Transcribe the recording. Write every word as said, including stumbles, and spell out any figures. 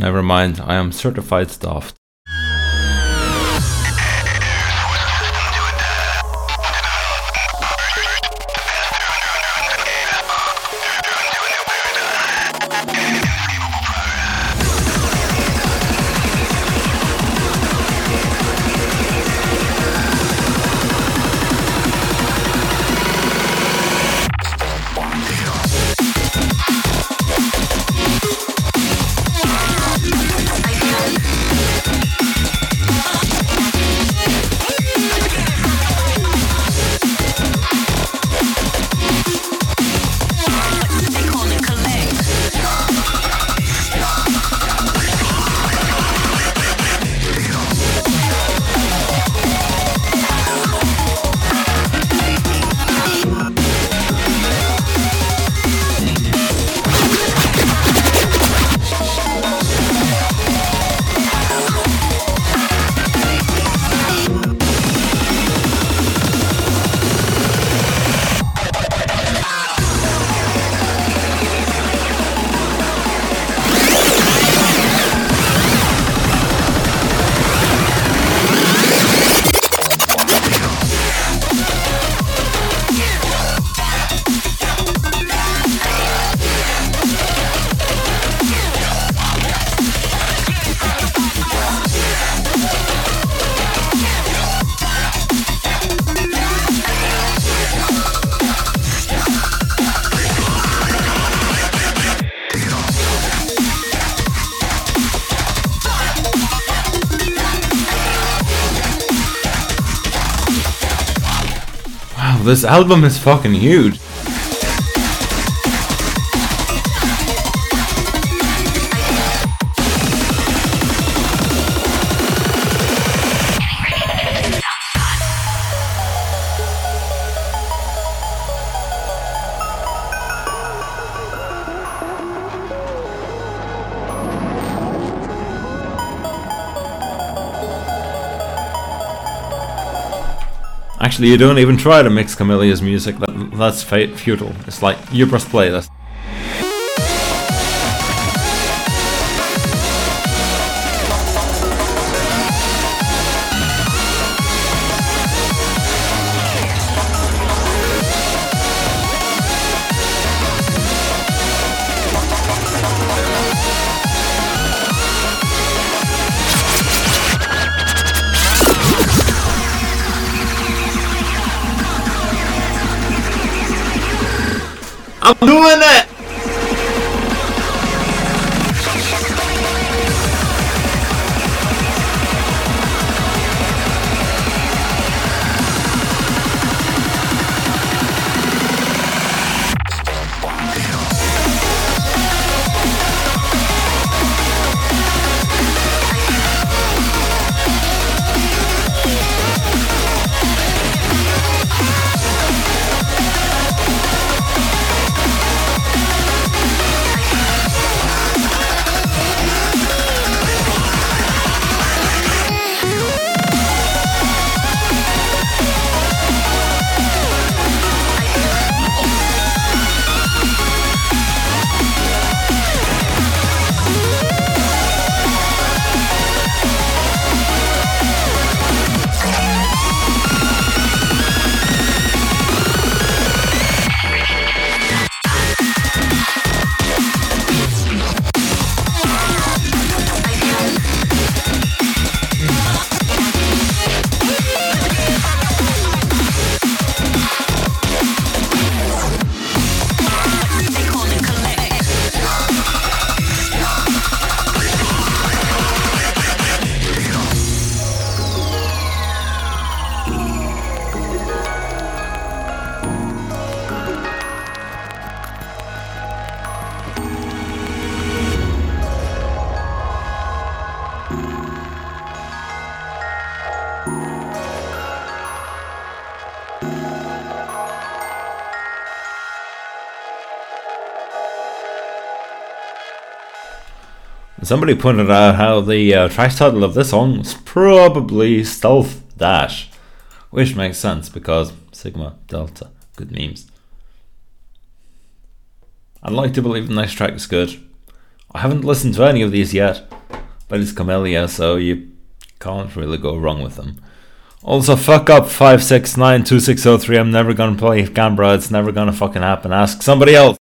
never mind, I am certified stuffed. This album is fucking huge. Actually, you don't even try to mix Camelia's music. That, that's futile. It's like, you press play. That's I'm doing it! Somebody pointed out how the uh, track title of this song is probably Stealth Dash, which makes sense because Sigma, Delta, good memes. I'd like to believe the next track is good. I haven't listened to any of these yet by this Camellia, so you can't really go wrong with them. Also, fuck up five six nine two six zero three. I'm never gonna play Canberra. It's never gonna fucking happen. Ask somebody else.